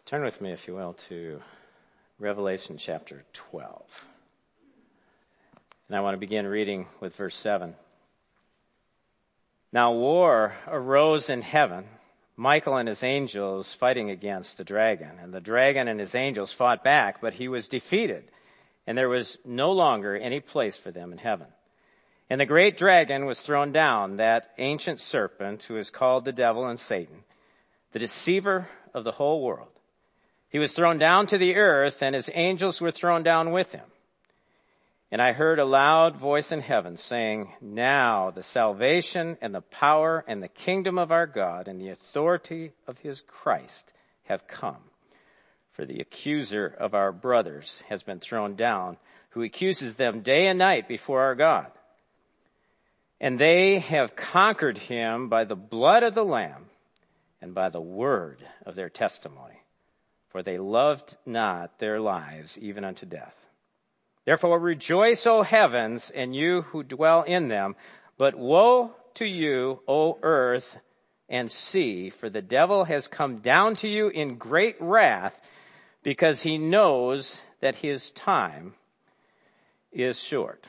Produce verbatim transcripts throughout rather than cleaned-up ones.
Turn with me, if you will, to Revelation chapter twelve. And I want to begin reading with verse seven. Now war arose in heaven, Michael and his angels fighting against the dragon. And the dragon and his angels fought back, but he was defeated, and there was no longer any place for them in heaven. And the great dragon was thrown down, that ancient serpent who is called the devil and Satan, the deceiver of the whole world. He was thrown down to the earth, and his angels were thrown down with him. And I heard a loud voice in heaven saying, now the salvation and the power and the kingdom of our God and the authority of his Christ have come. For the accuser of our brothers has been thrown down, who accuses them day and night before our God. And they have conquered him by the blood of the Lamb and by the word of their testimony. For they loved not their lives even unto death. Therefore rejoice, O heavens, and you who dwell in them. But woe to you, O earth and sea, for the devil has come down to you in great wrath, because he knows that his time is short.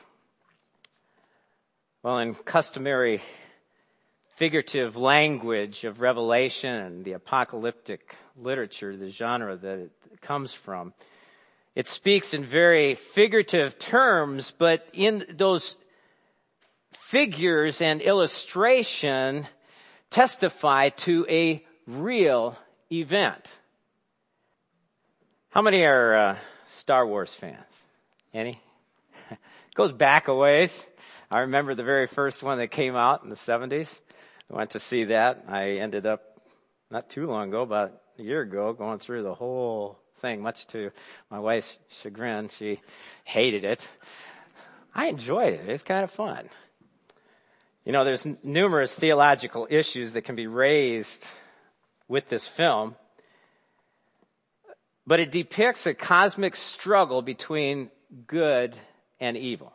Well, in customary figurative language of Revelation and the apocalyptic literature, the genre that it comes from, it speaks in very figurative terms, but in those figures and illustration testify to a real event. How many are uh, Star Wars fans? Any? It goes back a ways. I remember the very first one that came out in the seventies. I went to see that. I ended up not too long ago, about a year ago, going through the whole thing, much to my wife's chagrin. She hated it. I enjoyed it. It was kind of fun. You know, there's n- numerous theological issues that can be raised with this film, but it depicts a cosmic struggle between good and evil.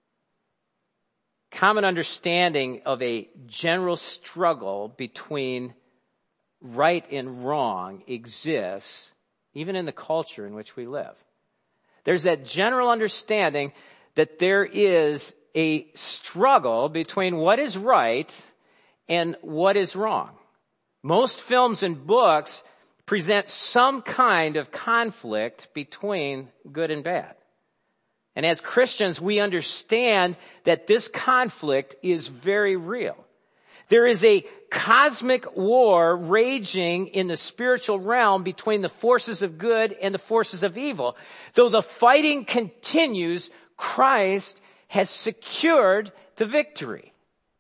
Common understanding of a general struggle between right and wrong exists even in the culture in which we live. There's that general understanding that there is a struggle between what is right and what is wrong. Most films and books present some kind of conflict between good and bad. And as Christians, we understand that this conflict is very real. There is a cosmic war raging in the spiritual realm between the forces of good and the forces of evil. Though the fighting continues, Christ has secured the victory.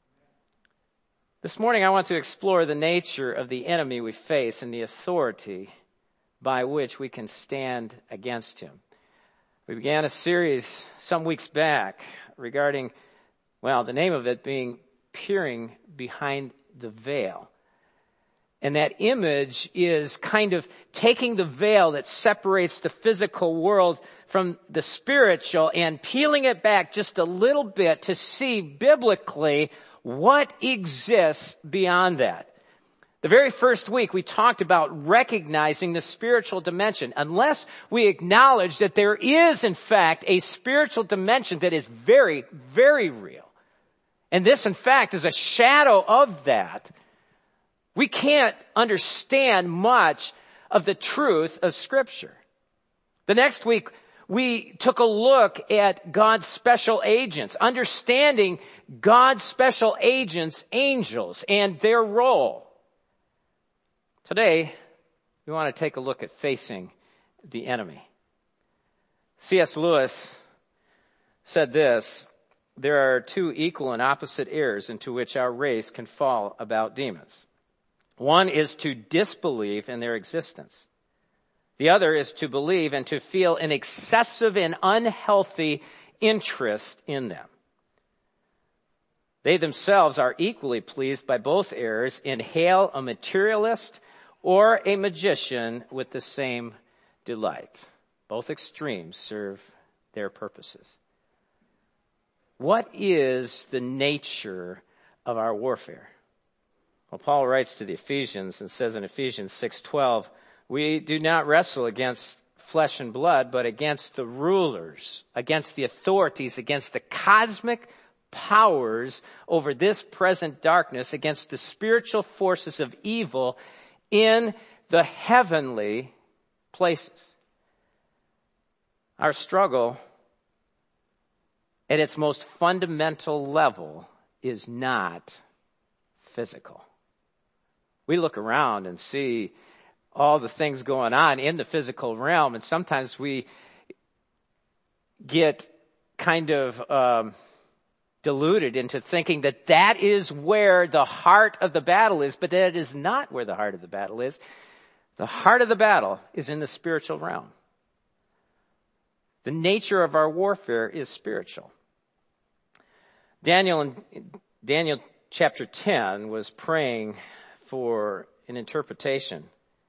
This morning I want to explore the nature of the enemy we face and the authority by which we can stand against him. We began a series some weeks back regarding, well, the name of it being Peering Behind the Veil. And that image is kind of taking the veil that separates the physical world from the spiritual and peeling it back just a little bit to see biblically what exists beyond that. The very first week we talked about recognizing the spiritual dimension. Unless we acknowledge that there is in fact a spiritual dimension that is very, very real, and this in fact is a shadow of that, we can't understand much of the truth of Scripture. The next week we took a look at God's special agents, understanding God's special agents, angels, and their role. Today, we want to take a look at facing the enemy. C S Lewis said this, there are two equal and opposite errors into which our race can fall about demons. One is to disbelieve in their existence. The other is to believe and to feel an excessive and unhealthy interest in them. They themselves are equally pleased by both errors and hail a materialist or a magician with the same delight. Both extremes serve their purposes. What is the nature of our warfare? Well, Paul writes to the Ephesians and says in Ephesians six twelve, We do not wrestle against flesh and blood, but against the rulers, against the authorities, against the cosmic powers over this present darkness, against the spiritual forces of evil in the heavenly places. Our struggle at its most fundamental level is not physical. We look around and see all the things going on in the physical realm, and sometimes we get kind of um, deluded into thinking that that is where the heart of the battle is, but that is not where the heart of the battle is. The heart of the battle is in the spiritual realm. The nature of our warfare is spiritual. Daniel in Daniel chapter ten was praying for an interpretation.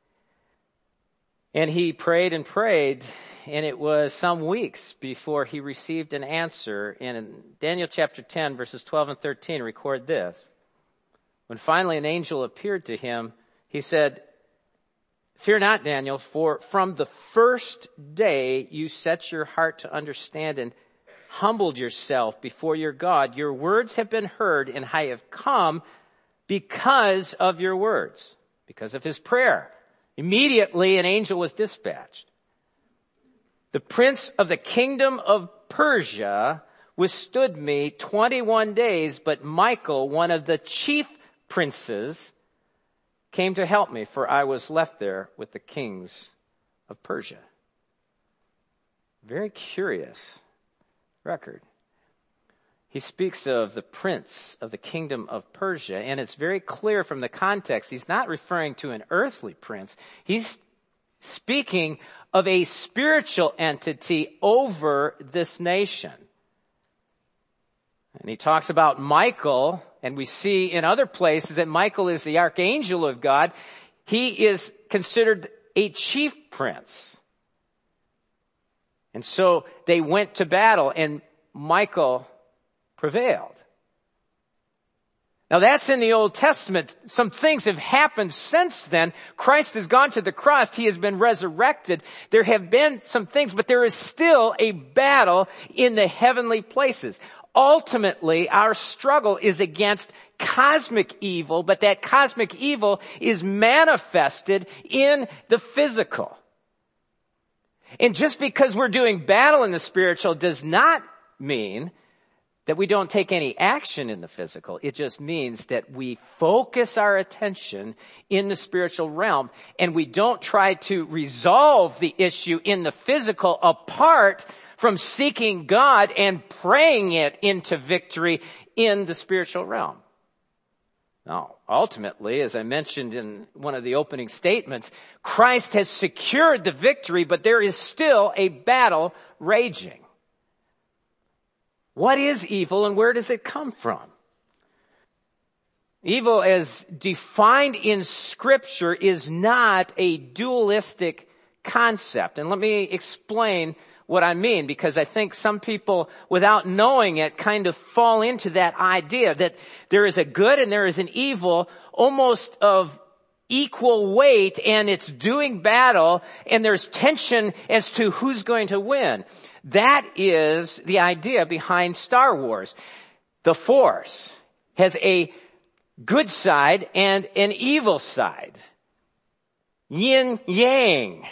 And he prayed and prayed, and it was some weeks before he received an answer. And in Daniel chapter ten, verses twelve and thirteen, record this. When finally an angel appeared to him, he said, "Fear not, Daniel, for from the first day you set your heart to understand and humbled yourself before your God, your words have been heard, and I have come because of your words," because of his prayer. Immediately an angel was dispatched. "The prince of the kingdom of Persia withstood me twenty-one days, but Michael, one of the chief princes, came to help me, for I was left there with the kings of Persia." Very curious record. He speaks of the prince of the kingdom of Persia, and it's very clear from the context, he's not referring to an earthly prince. He's speaking of a spiritual entity over this nation. And he talks about Michael, and we see in other places that Michael is the archangel of God. He is considered a chief prince. And so they went to battle, and Michael prevailed. Now that's in the Old Testament. Some things have happened since then. Christ has gone to the cross. He has been resurrected. There have been some things, but there is still a battle in the heavenly places. Ultimately, our struggle is against cosmic evil, but that cosmic evil is manifested in the physical. And just because we're doing battle in the spiritual does not mean that we don't take any action in the physical. It just means that we focus our attention in the spiritual realm, and we don't try to resolve the issue in the physical apart from seeking God and praying it into victory in the spiritual realm. Now, ultimately, as I mentioned in one of the opening statements, Christ has secured the victory, but there is still a battle raging. What is evil and where does it come from? Evil as defined in Scripture is not a dualistic concept. And let me explain what I mean, because I think some people, without knowing it, kind of fall into that idea that there is a good and there is an evil almost of equal weight, and it's doing battle, and there's tension as to who's going to win. That is the idea behind Star Wars. The Force has a good side and an evil side. Yin yang.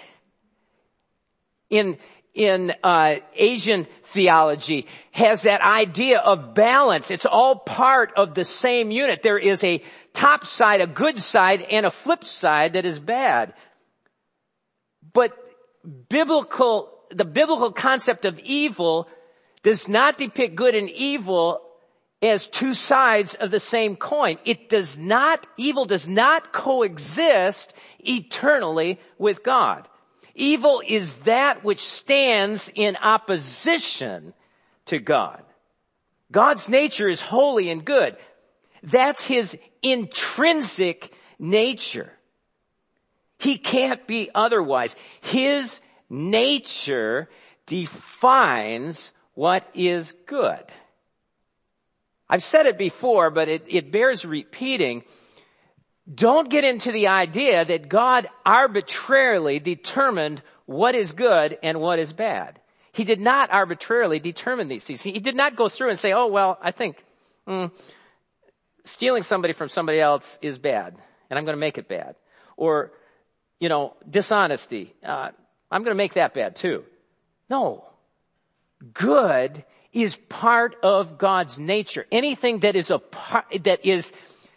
In in uh Asian theology has that idea of balance. It's all part of the same unit. There is a top side, a good side, and a flip side that is bad. But biblical the biblical concept of evil does not depict good and evil as two sides of the same coin. It does not, evil does not coexist eternally with God. Evil is that which stands in opposition to God. God's nature is holy and good. That's his intrinsic nature. He can't be otherwise. His nature defines what is good. I've said it before, but it, it bears repeating. don't get into the idea that God arbitrarily determined what is good and what is bad. He did not arbitrarily determine these things. He did not go through and say, oh, well, I think mm, stealing somebody from somebody else is bad, and I'm going to make it bad. Or, you know, dishonesty. Uh, I'm going to make that bad too. No. Good is part of God's nature. Anything that is a part, that is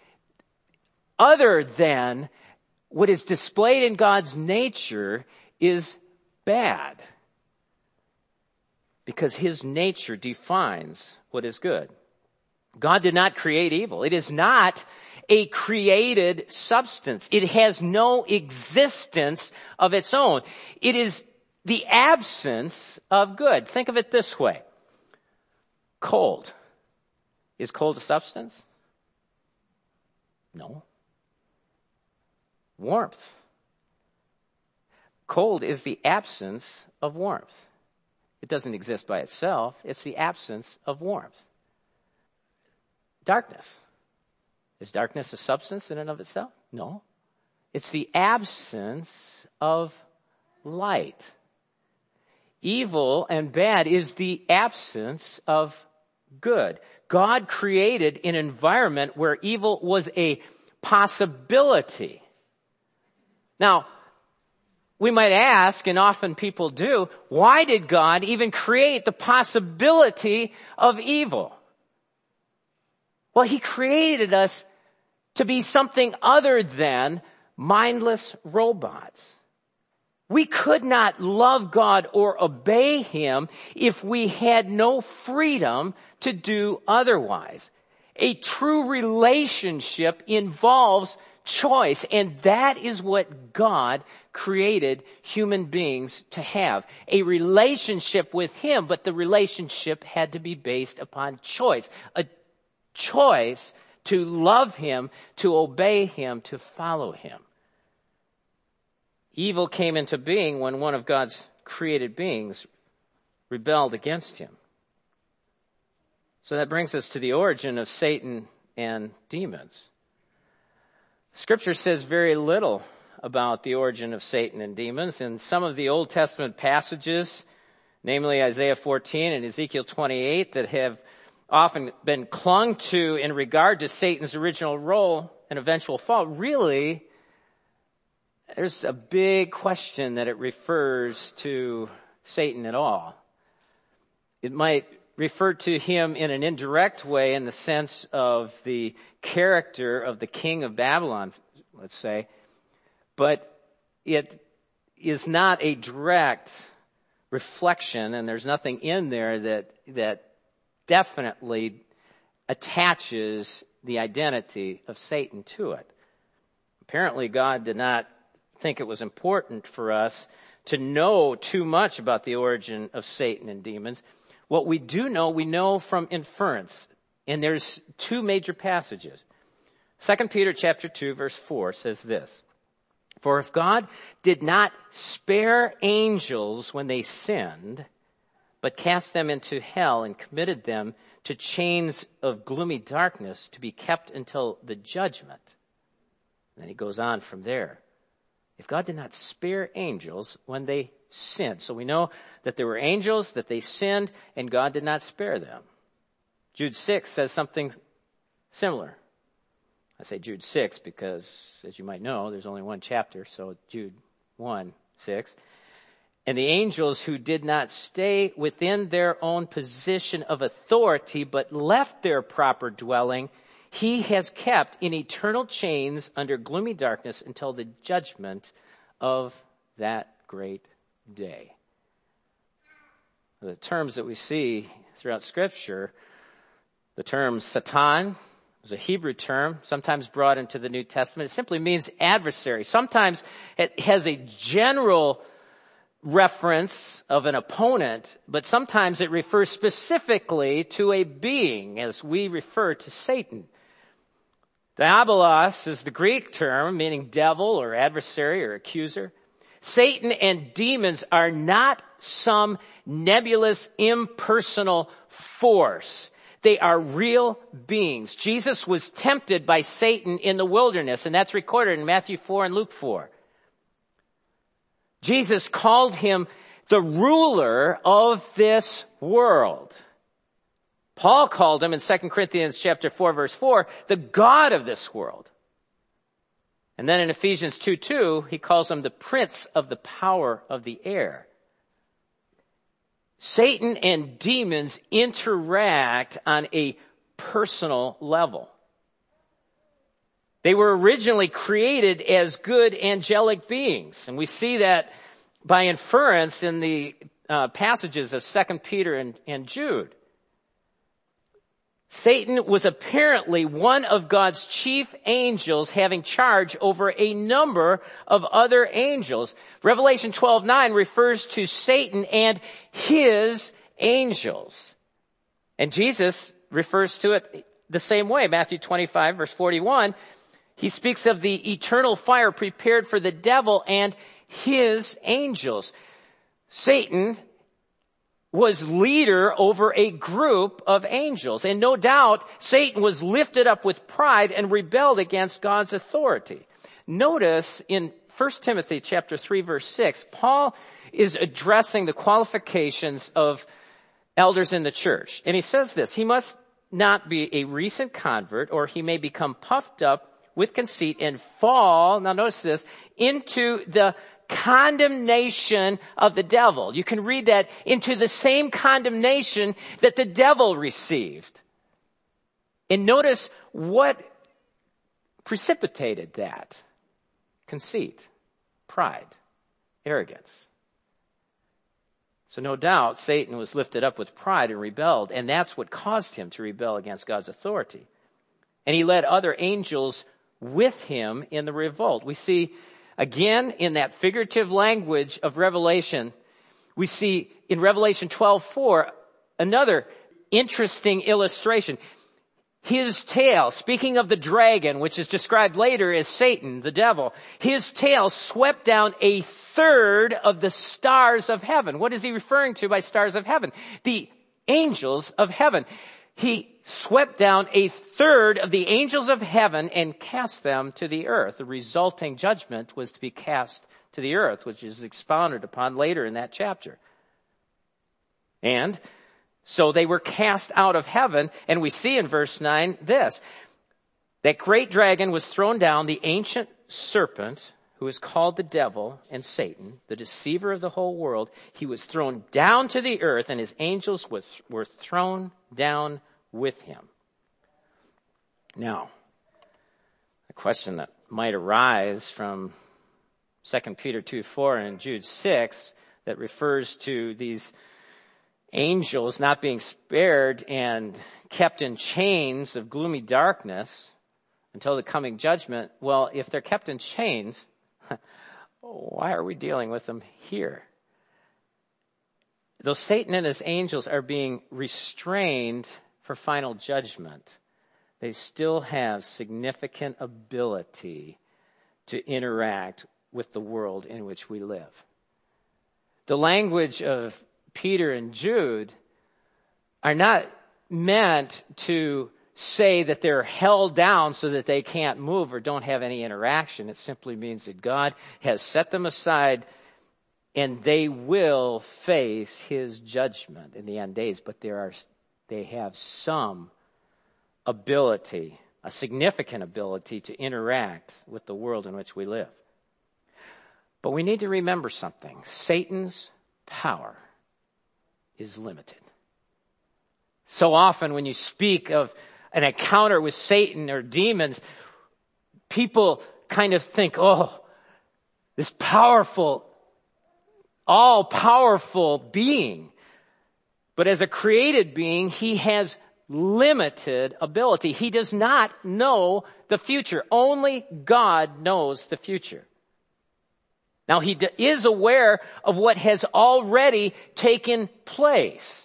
other than what is displayed in God's nature is bad. Because his nature defines what is good. God did not create evil. It is not a created substance. It has no existence of its own. It is the absence of good. Think of it this way. Cold. Is cold a substance? No. Warmth. Cold is the absence of warmth. It doesn't exist by itself. It's the absence of warmth. Darkness. Is darkness a substance in and of itself? No. It's the absence of light. Evil and bad is the absence of good. God created an environment where evil was a possibility. Now, we might ask, and often people do, why did God even create the possibility of evil? Well, he created us to be something other than mindless robots. We could not love God or obey him if we had no freedom to do otherwise. A true relationship involves choice, and that is what God created human beings to have. A relationship with him, but the relationship had to be based upon choice. A choice to love him, to obey him, to follow him. Evil came into being when one of God's created beings rebelled against him. So that brings us to the origin of Satan and demons. Scripture says very little about the origin of Satan and demons. In some of the Old Testament passages, namely Isaiah fourteen and Ezekiel twenty-eight, that have often been clung to in regard to Satan's original role and eventual fall, really, there's a big question that it refers to Satan at all. It might refer to him in an indirect way in the sense of the character of the king of Babylon, let's say, but it is not a direct reflection, and there's nothing in there that that definitely attaches the identity of Satan to it. Apparently, God did not think it was important for us to know too much about the origin of Satan and demons. What we do know, we know from inference. And there's two major passages. Second Peter chapter two, verse four says this. For if God did not spare angels when they sinned, but cast them into hell and committed them to chains of gloomy darkness to be kept until the judgment. And then he goes on from there. If God did not spare angels when they sinned. So we know that there were angels, that they sinned, and God did not spare them. Jude six says something similar. I say Jude six because, as you might know, there's only one chapter, so Jude one, six. And the angels who did not stay within their own position of authority, but left their proper dwelling, he has kept in eternal chains under gloomy darkness until the judgment of that great day. The terms that we see throughout Scripture, the term Satan is a Hebrew term, sometimes brought into the New Testament. It simply means adversary. Sometimes it has a general reference of an opponent, but sometimes it refers specifically to a being, as we refer to Satan. Diabolos is the Greek term meaning devil or adversary or accuser. Satan and demons are not some nebulous, impersonal force. They are real beings. Jesus was tempted by Satan in the wilderness, and that's recorded in Matthew four and Luke four. Jesus called him the ruler of this world. Paul called him in Second Corinthians chapter four, verse four, the God of this world. And then in Ephesians two two, he calls him the prince of the power of the air. Satan and demons interact on a personal level. They were originally created as good angelic beings, and we see that by inference in the uh, passages of Second Peter and, and Jude. Satan was apparently one of God's chief angels, having charge over a number of other angels. Revelation twelve nine refers to Satan and his angels. And Jesus refers to it the same way. Matthew twenty-five verse forty-one, he speaks of the eternal fire prepared for the devil and his angels. Satan was leader over a group of angels. And no doubt, Satan was lifted up with pride and rebelled against God's authority. Notice in First Timothy chapter three, verse six, Paul is addressing the qualifications of elders in the church. And he says this, he must not be a recent convert, or he may become puffed up with conceit and fall, now notice this, into the condemnation of the devil. You can read that, into the same condemnation that the devil received. And notice what precipitated that. Conceit, pride, arrogance. So no doubt Satan was lifted up with pride and rebelled, and that's what caused him to rebel against God's authority. And he led other angels with him in the revolt. We see again, in that figurative language of Revelation, we see in Revelation twelve four another interesting illustration. His tail, speaking of the dragon, which is described later as Satan, the devil, his tail swept down a third of the stars of heaven. What is he referring to by stars of heaven? The angels of heaven. He swept down a third of the angels of heaven and cast them to the earth. The resulting judgment was to be cast to the earth, which is expounded upon later in that chapter. And so they were cast out of heaven, and we see in verse nine this, that great dragon was thrown down, the ancient serpent, who is called the devil and Satan, the deceiver of the whole world. He was thrown down to the earth, and his angels was, were thrown down with him. Now, a question that might arise from Second Peter two four and Jude six that refers to these angels not being spared and kept in chains of gloomy darkness until the coming judgment. Well, if they're kept in chains, why are we dealing with them here? Though Satan and his angels are being restrained for final judgment, they still have significant ability to interact with the world in which we live. The language of Peter and Jude are not meant to say that they're held down so that they can't move or don't have any interaction. It simply means that God has set them aside and they will face his judgment in the end days. But there are, they have some ability, a significant ability to interact with the world in which we live. But we need to remember something. Satan's power is limited. So often when you speak of an encounter with Satan or demons, people kind of think, oh, this powerful, all-powerful being. But as a created being, he has limited ability. He does not know the future. Only God knows the future. Now, he is aware of what has already taken place.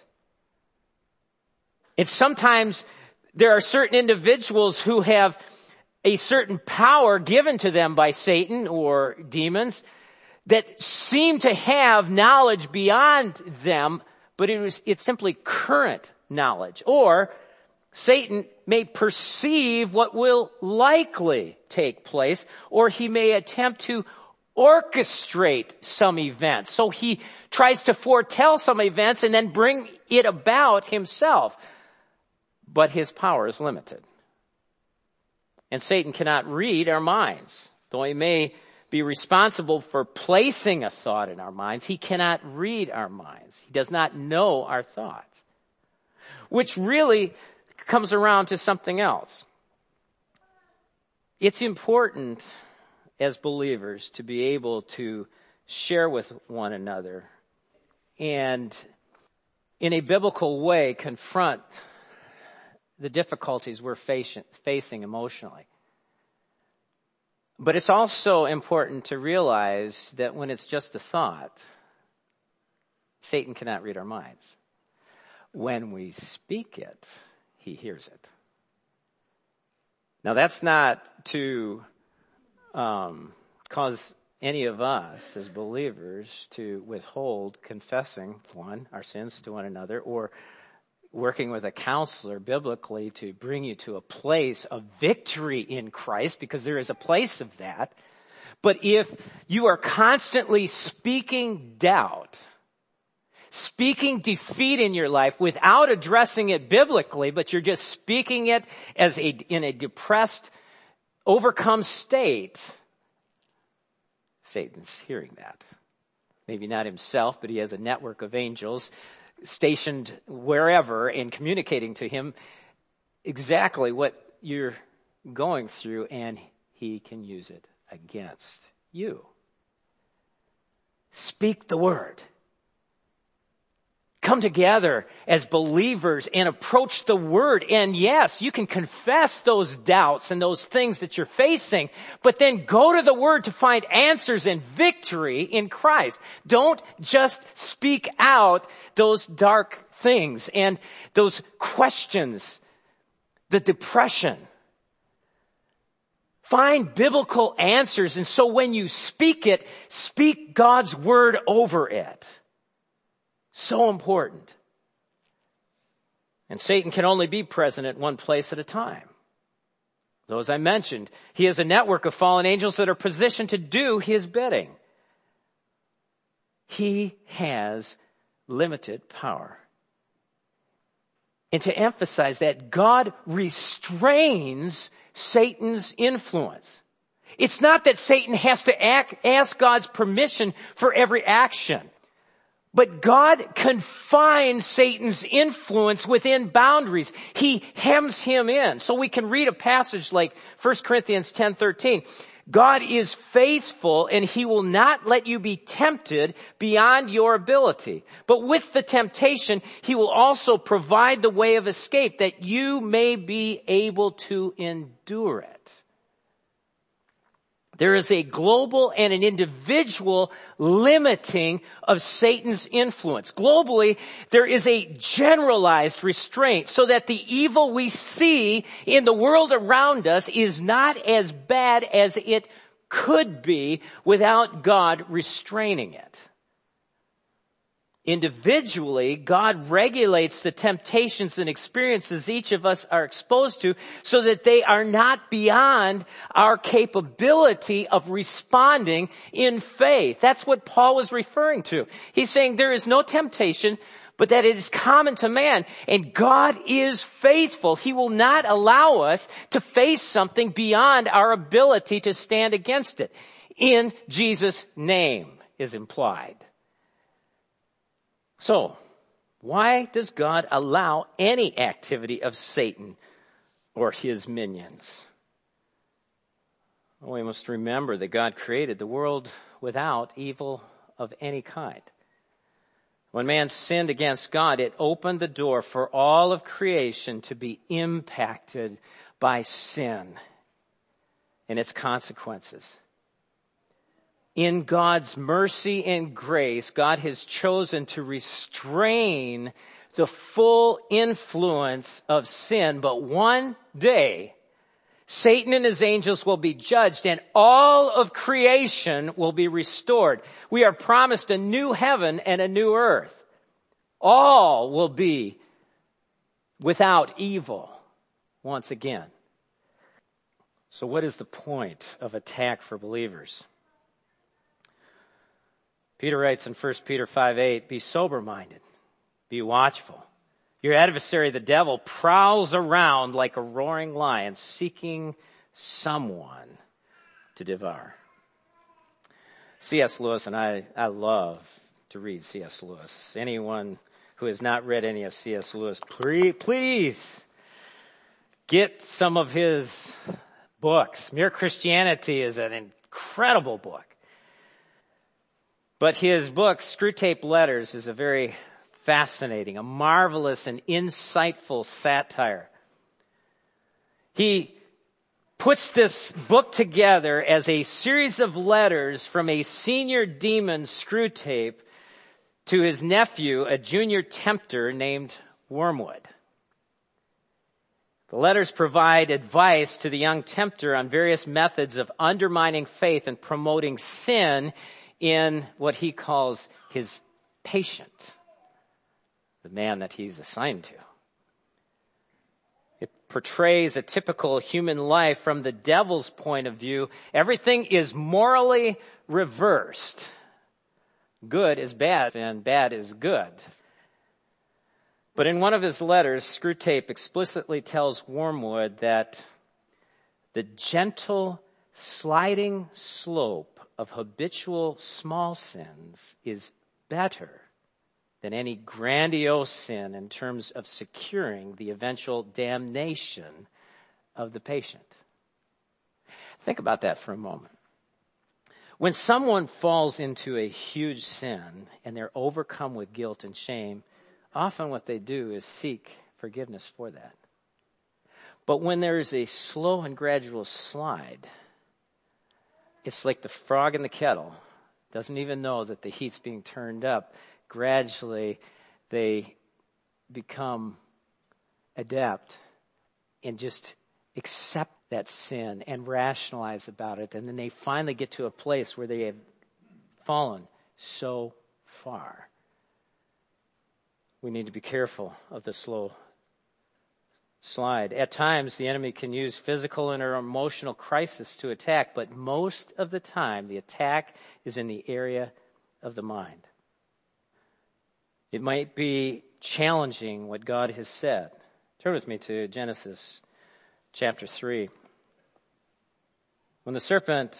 And sometimes there are certain individuals who have a certain power given to them by Satan or demons that seem to have knowledge beyond them, but it was, it's simply current knowledge. Or Satan may perceive what will likely take place, or he may attempt to orchestrate some events. So he tries to foretell some events and then bring it about himself. But his power is limited. And Satan cannot read our minds. Though he may be responsible for placing a thought in our minds, he cannot read our minds. He does not know our thoughts. Which really comes around to something else. It's important as believers to be able to share with one another and in a biblical way confront the difficulties we're facing emotionally. But it's also important to realize that when it's just a thought, Satan cannot read our minds. When we speak it, he hears it. Now that's not to um, cause any of us as believers to withhold confessing, one, our sins to one another, or working with a counselor biblically to bring you to a place of victory in Christ, because there is a place of that. But if you are constantly speaking doubt, speaking defeat in your life without addressing it biblically, but you're just speaking it as a, in a depressed, overcome state, Satan's hearing that. Maybe not himself, but he has a network of angels stationed wherever and communicating to him exactly what you're going through, and he can use it against you. Speak the word. Come together as believers and approach the word. And yes, you can confess those doubts and those things that you're facing, but then go to the word to find answers and victory in Christ. Don't just speak out those dark things and those questions, the depression. Find biblical answers, and so when you speak it, speak God's word over it. So important. And Satan can only be present at one place at a time. Though, as I mentioned, he has a network of fallen angels that are positioned to do his bidding. He has limited power. And to emphasize that, God restrains Satan's influence. It's not that Satan has to act, ask God's permission for every action. But God confines Satan's influence within boundaries. He hems him in. So we can read a passage like First Corinthians ten thirteen. God is faithful, and he will not let you be tempted beyond your ability. But with the temptation, he will also provide the way of escape that you may be able to endure it. There is a global and an individual limiting of Satan's influence. Globally, there is a generalized restraint so that the evil we see in the world around us is not as bad as it could be without God restraining it. Individually, God regulates the temptations and experiences each of us are exposed to so that they are not beyond our capability of responding in faith. That's what Paul was referring to. He's saying there is no temptation, but that it is common to man. And God is faithful. He will not allow us to face something beyond our ability to stand against it. In Jesus' name is implied. So, why does God allow any activity of Satan or his minions? Well, we must remember that God created the world without evil of any kind. When man sinned against God, it opened the door for all of creation to be impacted by sin and its consequences. In God's mercy and grace, God has chosen to restrain the full influence of sin. But one day, Satan and his angels will be judged and all of creation will be restored. We are promised a new heaven and a new earth. All will be without evil. once again. So what is the point of attack for believers? Peter writes in First Peter five eight, be sober-minded, be watchful. Your adversary, the devil, prowls around like a roaring lion, seeking someone to devour. C S Lewis, and I, I love to read C S Lewis. Anyone who has not read any of C S Lewis, please, please get some of his books. Mere Christianity is an incredible book. But his book, Screwtape Letters, is a very fascinating, a marvelous and insightful satire. He puts this book together as a series of letters from a senior demon, Screwtape, to his nephew, a junior tempter named Wormwood. The letters provide advice to the young tempter on various methods of undermining faith and promoting sin in what he calls his patient, the man that he's assigned to. It portrays a typical human life from the devil's point of view. Everything is morally reversed. Good is bad and bad is good. But in one of his letters, Screwtape explicitly tells Wormwood that the gentle sliding slope of habitual small sins is better than any grandiose sin in terms of securing the eventual damnation of the patient. Think about that for a moment. When someone falls into a huge sin and they're overcome with guilt and shame, often what they do is seek forgiveness for that. But when there is a slow and gradual slide, it's like the frog in the kettle. Doesn't even know that the heat's being turned up. Gradually, they become adept and just accept that sin and rationalize about it. And then they finally get to a place where they have fallen so far. We need to be careful of the slow slide. At times, the enemy can use physical and or emotional crisis to attack, but most of the time, the attack is in the area of the mind. It might be challenging what God has said. Turn with me to Genesis chapter three. When the serpent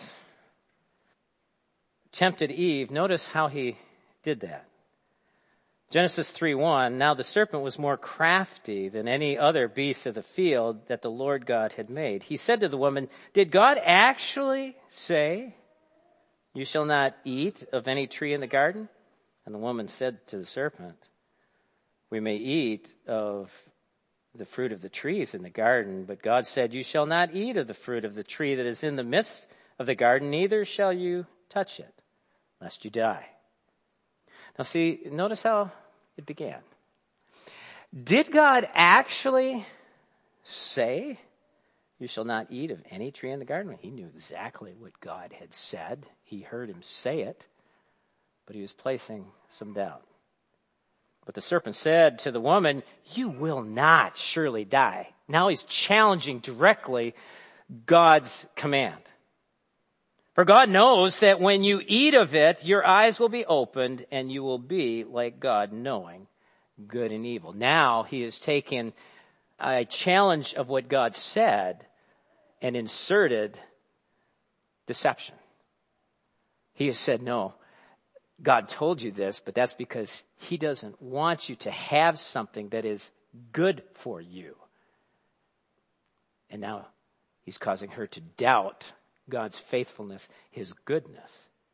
tempted Eve, notice how he did that. Genesis three one, now the serpent was more crafty than any other beast of the field that the Lord God had made. He said to the woman, did God actually say, you shall not eat of any tree in the garden? And the woman said to the serpent, we may eat of the fruit of the trees in the garden, but God said, you shall not eat of the fruit of the tree that is in the midst of the garden, neither shall you touch it, lest you die. Now see, notice how it began. Did God actually say, you shall not eat of any tree in the garden? He knew exactly what God had said. He heard him say it, but he was placing some doubt. But the serpent said to the woman, you will not surely die. Now he's challenging directly God's command. For God knows that when you eat of it, your eyes will be opened and you will be like God, knowing good and evil. Now he has taken a challenge of what God said and inserted deception. He has said, no, God told you this, but that's because he doesn't want you to have something that is good for you. And now he's causing her to doubt God's faithfulness, his goodness.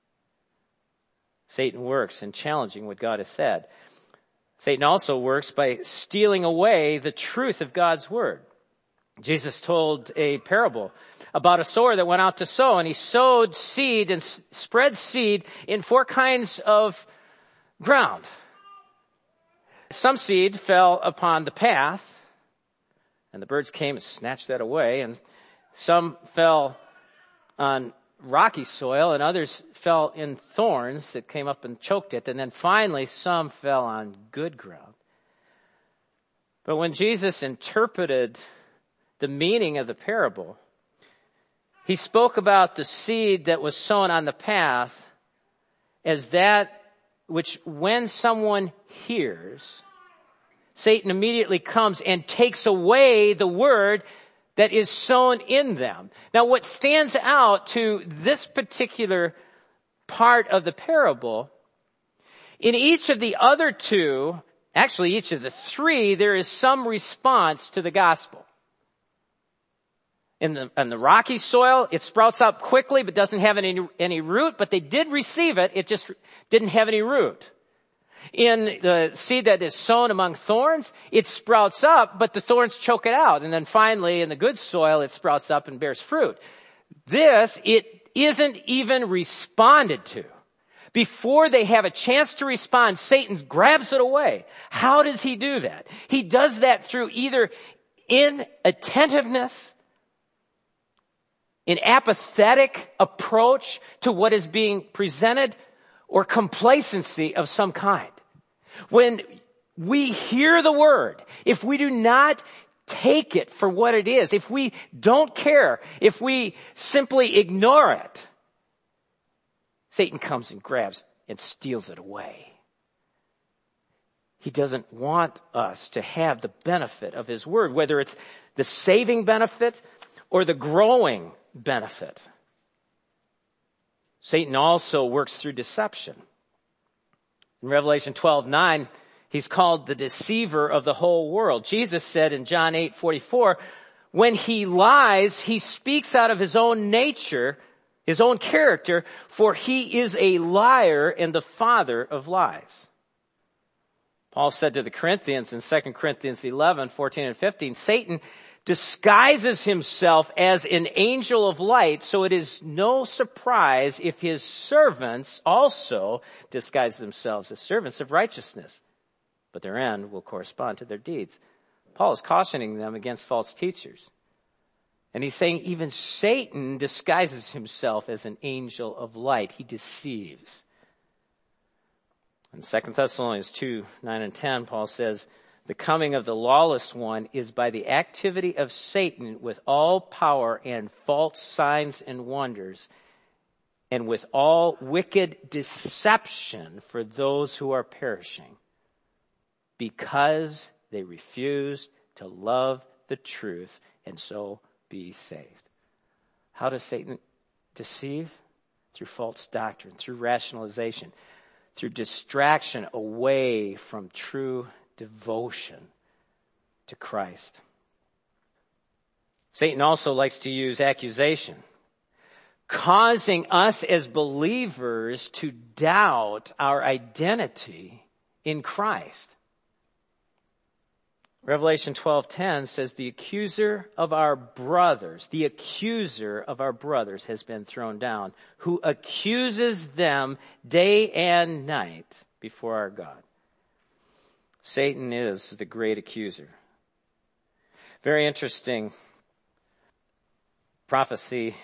Satan works in challenging what God has said. Satan also works by stealing away the truth of God's word. Jesus told a parable about a sower that went out to sow, and he sowed seed and s- spread seed in four kinds of ground. Some seed fell upon the path, and the birds came and snatched that away, and some fell on rocky soil, and others fell in thorns that came up and choked it, and then finally some fell on good ground. But when Jesus interpreted the meaning of the parable, he spoke about the seed that was sown on the path as that which when someone hears, Satan immediately comes and takes away the word that is sown in them. Now, what stands out to this particular part of the parable, in each of the other two, actually each of the three, there is some response to the gospel. In the, in the rocky soil, it sprouts up quickly but doesn't have any, any root, but they did receive it, it just didn't have any root. In the seed that is sown among thorns, it sprouts up, but the thorns choke it out. And then finally, in the good soil, it sprouts up and bears fruit. This, it isn't even responded to. Before they have a chance to respond, Satan grabs it away. How does he do that? He does that through either inattentiveness, an apathetic approach to what is being presented, or complacency of some kind. When we hear the word, if we do not take it for what it is, if we don't care, if we simply ignore it, Satan comes and grabs and steals it away. He doesn't want us to have the benefit of his word, whether it's the saving benefit or the growing benefit. Satan also works through deception. In Revelation twelve nine, he's called the deceiver of the whole world. Jesus said in John eight forty-four, when he lies, he speaks out of his own nature, his own character, for he is a liar and the father of lies. Paul said to the Corinthians in Second Corinthians eleven fourteen and fifteen, Satan disguises himself as an angel of light, so it is no surprise if his servants also disguise themselves as servants of righteousness. But their end will correspond to their deeds. Paul is cautioning them against false teachers. And he's saying even Satan disguises himself as an angel of light. He deceives. In Second Thessalonians two nine and ten, Paul says, the coming of the lawless one is by the activity of Satan with all power and false signs and wonders, and with all wicked deception for those who are perishing, because they refuse to love the truth and so be saved. How does Satan deceive? Through false doctrine, through rationalization, through distraction away from true devotion to Christ. Satan also likes to use accusation, causing us as believers to doubt our identity in Christ. Revelation twelve ten says, the accuser of our brothers, the accuser of our brothers has been thrown down, who accuses them day and night before our God. Satan is the great accuser. Very interesting prophecy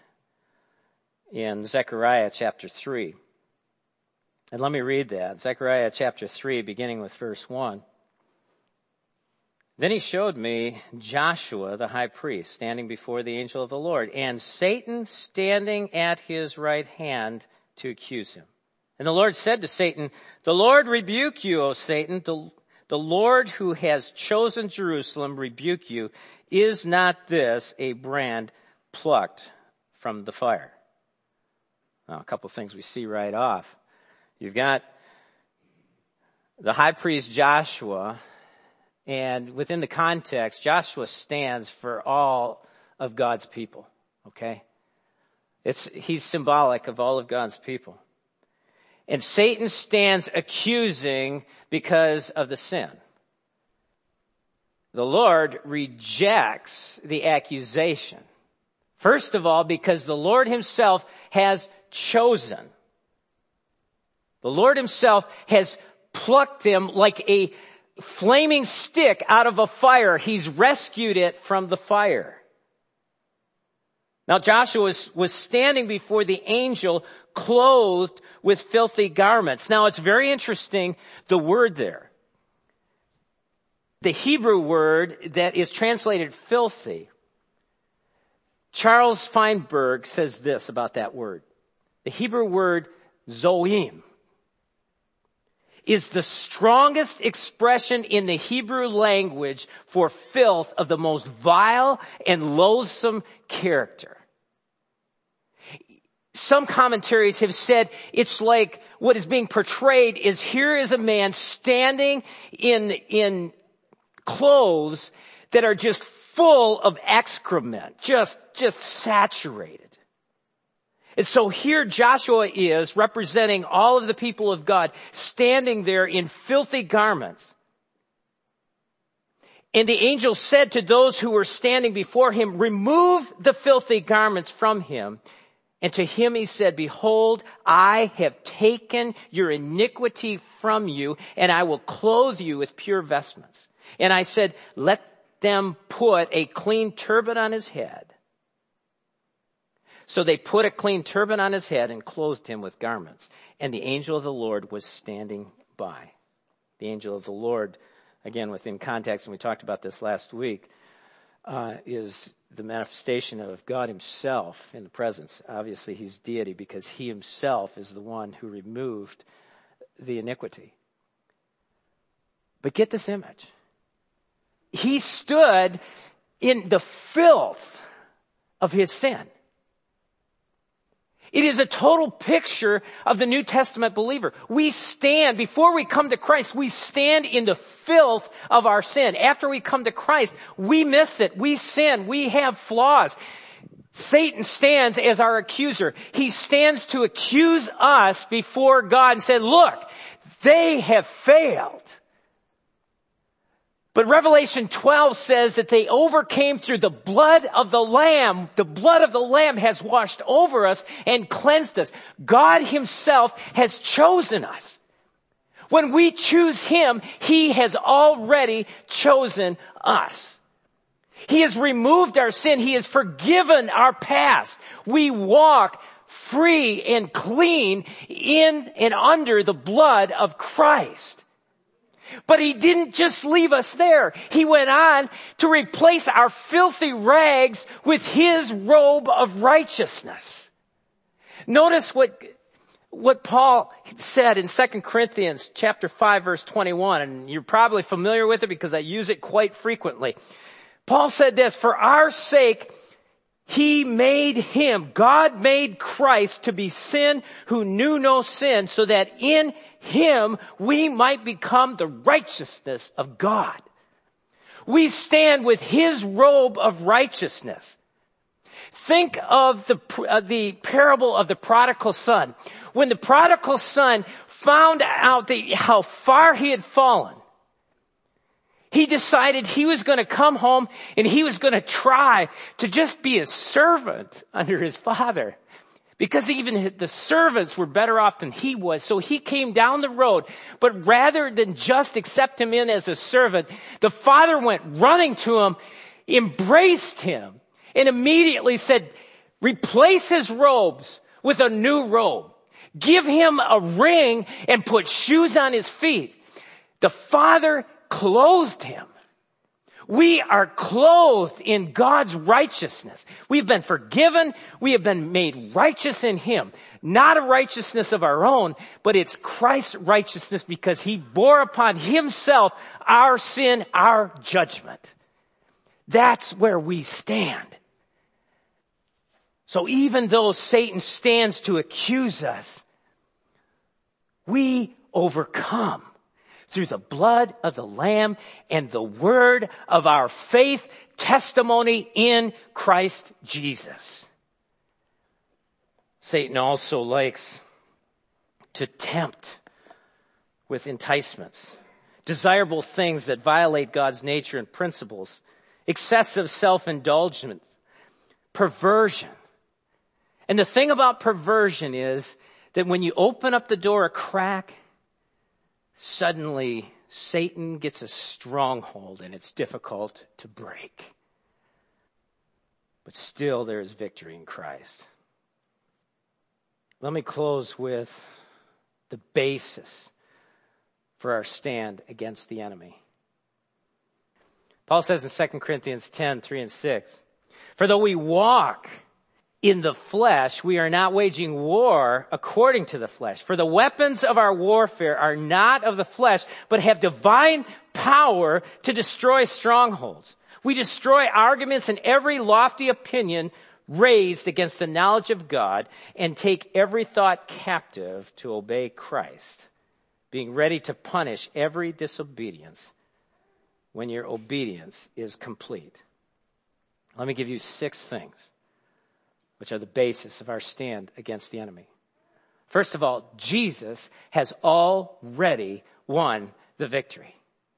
in Zechariah chapter three. And let me read that. Zechariah chapter three, beginning with verse one. Then he showed me Joshua the high priest standing before the angel of the Lord, and Satan standing at his right hand to accuse him. And the Lord said to Satan, the Lord rebuke you, O Satan. The, the Lord who has chosen Jerusalem rebuke you. Is not this a brand plucked from the fire? Now, a couple of things we see right off. You've got the high priest Joshua, and within the context, Joshua stands for all of God's people, okay? It's, he's symbolic of all of God's people. And Satan stands accusing because of the sin. The Lord rejects the accusation. First of all, because the Lord himself has chosen. The Lord himself has plucked him like a flaming stick out of a fire. He's rescued it from the fire. Now Joshua was, was standing before the angel clothed with filthy garments. Now it's very interesting, the word there. The Hebrew word that is translated filthy Charles Feinberg says this about that word. The Hebrew word zoim is the strongest expression in the Hebrew language for filth of the most vile and loathsome character. Some commentaries have said it's like what is being portrayed is here is a man standing in, in clothes that are just full of excrement, just, just saturated. And so here Joshua is representing all of the people of God standing there in filthy garments. And the angel said to those who were standing before him, remove the filthy garments from him. And to him he said, behold, I have taken your iniquity from you, and I will clothe you with pure vestments. And I said, let them put a clean turban on his head. So they put a clean turban on his head and clothed him with garments. And the angel of the Lord was standing by. The angel of the Lord, again, within context, and we talked about this last week, uh, is the manifestation of God himself in the presence. Obviously, he's deity because he himself is the one who removed the iniquity. But get this image. He stood in the filth of his sin. It is a total picture of the New Testament believer. We stand, before we come to Christ, we stand in the filth of our sin. After we come to Christ, we miss it. We sin. We have flaws. Satan stands as our accuser. He stands to accuse us before God and said, look, they have failed. But Revelation twelve says that they overcame through the blood of the Lamb. The blood of the Lamb has washed over us and cleansed us. God himself has chosen us. When we choose him, he has already chosen us. He has removed our sin. He has forgiven our past. We walk free and clean in and under the blood of Christ. But he didn't just leave us there. He went on to replace our filthy rags with his robe of righteousness. Notice what, what Paul said in Second Corinthians chapter five verse twenty-one, and you're probably familiar with it because I use it quite frequently. Paul said this, for our sake, he made him, God made Christ to be sin who knew no sin, so that in him we might become the righteousness of God. We stand with his robe of righteousness. Think of the, uh, the parable of the prodigal son. When the prodigal son found out the, how far he had fallen, he decided he was going to come home and he was going to try to just be a servant under his father. Because even the servants were better off than he was. So he came down the road. But rather than just accept him in as a servant, the father went running to him, embraced him, and immediately said, replace his robes with a new robe. Give him a ring and put shoes on his feet. The father clothed him. We are clothed in God's righteousness. We've been forgiven. We have been made righteous in him. Not a righteousness of our own, but it's Christ's righteousness because he bore upon himself our sin, our judgment. That's where we stand. So even though Satan stands to accuse us, we overcome through the blood of the Lamb and the word of our faith testimony in Christ Jesus. Satan also likes to tempt with enticements, desirable things that violate God's nature and principles, excessive self-indulgence, perversion. And the thing about perversion is that when you open up the door a crack, suddenly Satan gets a stronghold and it's difficult to break. But still there is victory in Christ. Let me close with the basis for our stand against the enemy. Paul says in Second Corinthians ten, three and six, For though we walk in the flesh, we are not waging war according to the flesh. For the weapons of our warfare are not of the flesh, but have divine power to destroy strongholds. We destroy arguments and every lofty opinion raised against the knowledge of God, and take every thought captive to obey Christ, being ready to punish every disobedience when your obedience is complete. Let me give you six things which are the basis of our stand against the enemy. First of all, Jesus has already won the victory.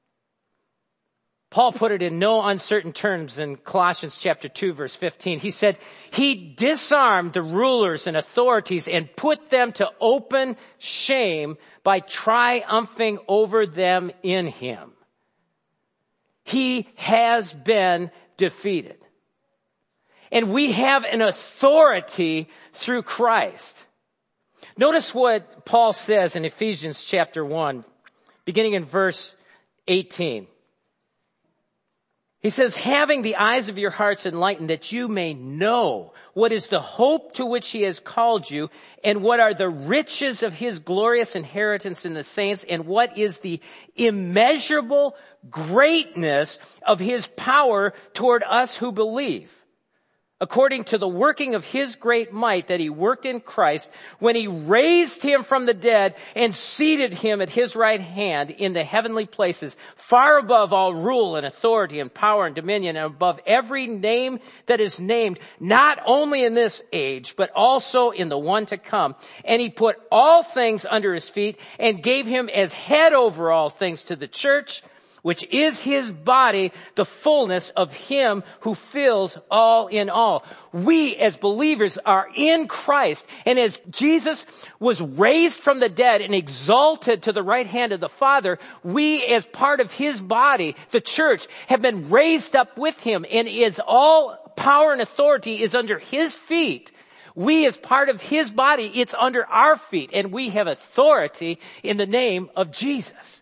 Paul put it in no uncertain terms in Colossians chapter two, verse fifteen. He said, he disarmed the rulers and authorities and put them to open shame by triumphing over them in him. He has been defeated. And we have an authority through Christ. Notice what Paul says in Ephesians chapter one, beginning in verse eighteen. He says, having the eyes of your hearts enlightened, that you may know what is the hope to which he has called you, and what are the riches of his glorious inheritance in the saints, and what is the immeasurable greatness of his power toward us who believe, according to the working of his great might that he worked in Christ when he raised him from the dead and seated him at his right hand in the heavenly places, far above all rule and authority and power and dominion, and above every name that is named, not only in this age, but also in the one to come. And he put all things under his feet and gave him as head over all things to the church, which is his body, the fullness of him who fills all in all. We as believers are in Christ. And as Jesus was raised from the dead and exalted to the right hand of the Father, we as part of his body, the church, have been raised up with him, and is all power and authority is under his feet. We as part of his body, it's under our feet, and we have authority in the name of Jesus.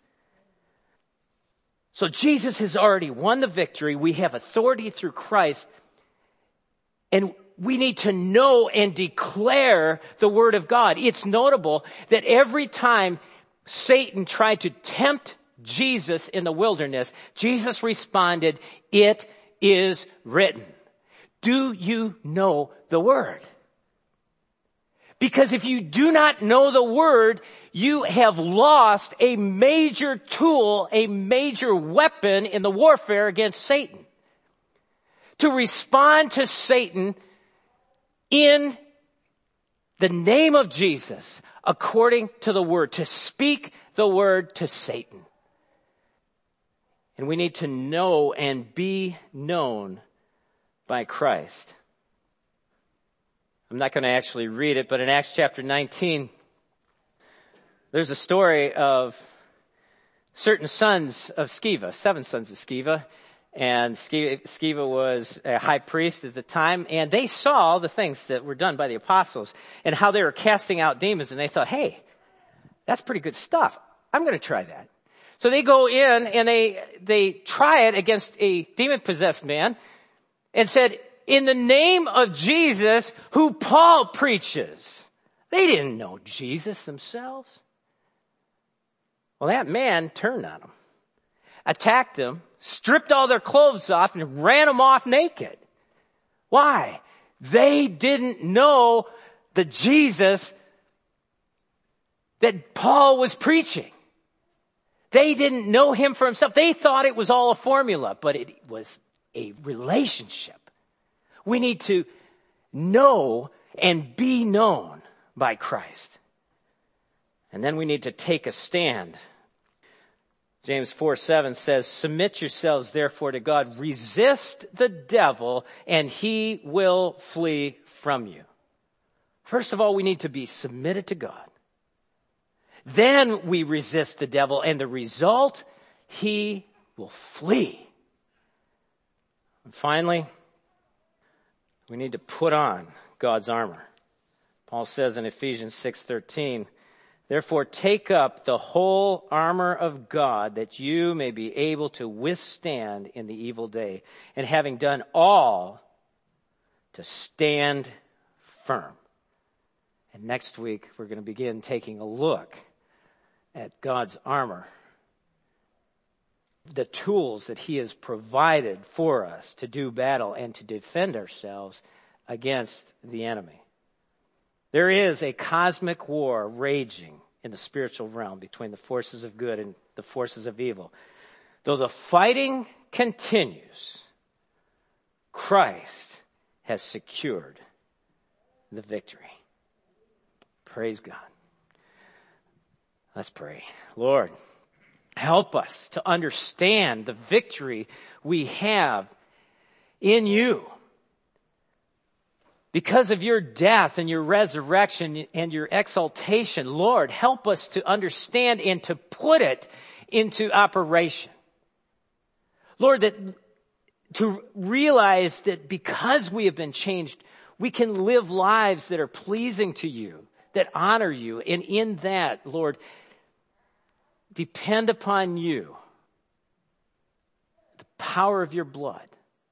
So Jesus has already won the victory. We have authority through Christ. And we need to know and declare the word of God. It's notable that every time Satan tried to tempt Jesus in the wilderness, Jesus responded, it is written. Do you know the word? Because if you do not know the word, you have lost a major tool, a major weapon in the warfare against Satan. To respond to Satan in the name of Jesus, according to the word, to speak the word to Satan. And we need to know and be known by Christ. I'm not going to actually read it, but in Acts chapter nineteen, there's a story of certain sons of Sceva, seven sons of Sceva, and Sceva was a high priest at the time, and they saw the things that were done by the apostles and how they were casting out demons, and they thought, hey, that's pretty good stuff. I'm going to try that. So they go in and they, they try it against a demon-possessed man and said, in the name of Jesus, who Paul preaches. They didn't know Jesus themselves. Well, that man turned on them, attacked them, stripped all their clothes off, and ran them off naked. Why? They didn't know the Jesus that Paul was preaching. They didn't know him for himself. They thought it was all a formula, but it was a relationship. We need to know and be known by Christ. And then we need to take a stand. James four seven says, submit yourselves therefore to God. Resist the devil and he will flee from you. First of all, we need to be submitted to God. Then we resist the devil, and the result, he will flee. And finally, we need to put on God's armor. Paul says in Ephesians six thirteen, therefore take up the whole armor of God that you may be able to withstand in the evil day. And having done all to stand firm. And next week, we're going to begin taking a look at God's armor, the tools that he has provided for us to do battle and to defend ourselves against the enemy. There is a cosmic war raging in the spiritual realm between the forces of good and the forces of evil. Though the fighting continues, Christ has secured the victory. Praise God. Let's pray. Lord, help us to understand the victory we have in you. Because of your death and your resurrection and your exaltation, Lord, help us to understand and to put it into operation. Lord, that to realize that because we have been changed, we can live lives that are pleasing to you, that honor you. And in that, Lord, depend upon you, the power of your blood,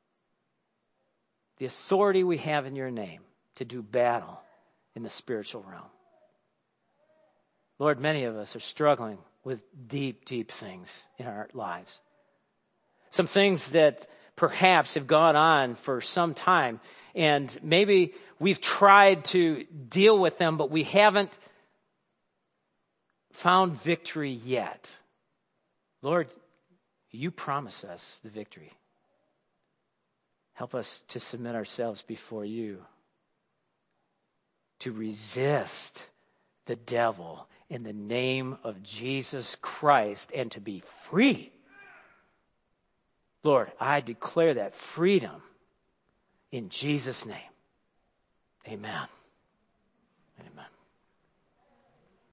the authority we have in your name to do battle in the spiritual realm. Lord, many of us are struggling with deep, deep things in our lives. Some things that perhaps have gone on for some time, and maybe we've tried to deal with them, but we haven't found victory yet. Lord, you promise us the victory. Help us to submit ourselves before you, to resist the devil in the name of Jesus Christ and to be free. Lord, I declare that freedom in Jesus' name. Amen.